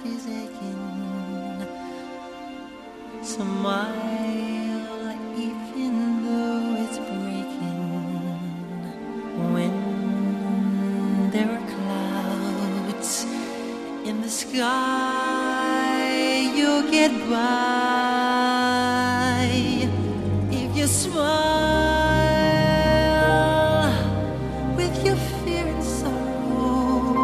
is aching. Smile even though it's breaking. When there are clouds in the sky, you'll get by if you smile with your fear and sorrow.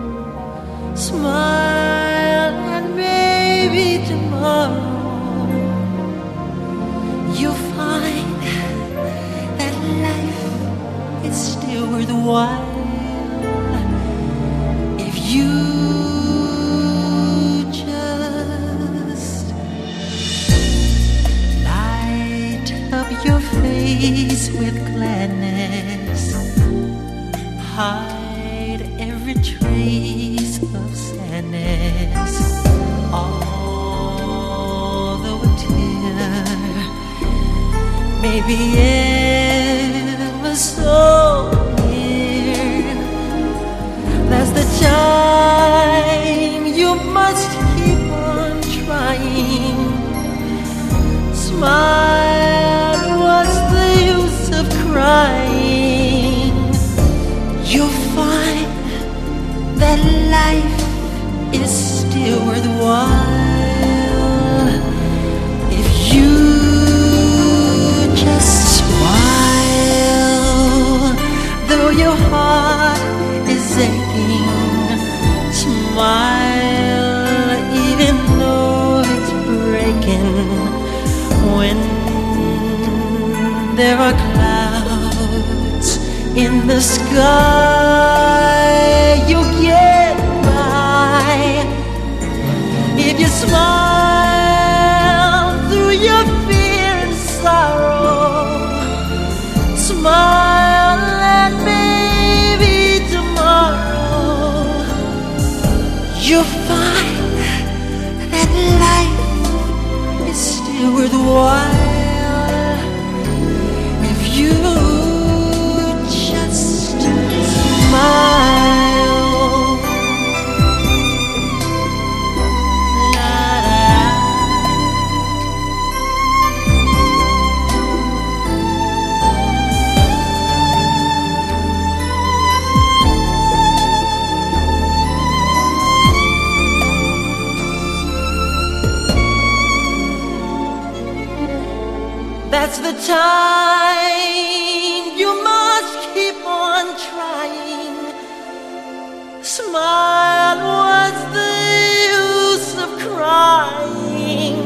Smile and maybe tomorrow you'll find that life is still worthwhile if you just light up your face with gladness, hide every trace of sadness, although a tear may be ever so near. That's the time you must keep on trying. Smile, what's the use of crying? You'll find that life is still worthwhile if you just smile, though your heart is aching. Smile even though it's breaking. When there are clouds in the sky, you'll get by if you smile through your fear and sorrow. Smile and maybe tomorrow you'll find that life is still worthwhile if you just smile. That's the time you must keep on trying. Smile, what's the use of crying?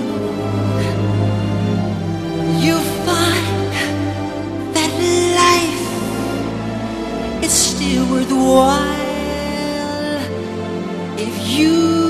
You find that life is still worthwhile if you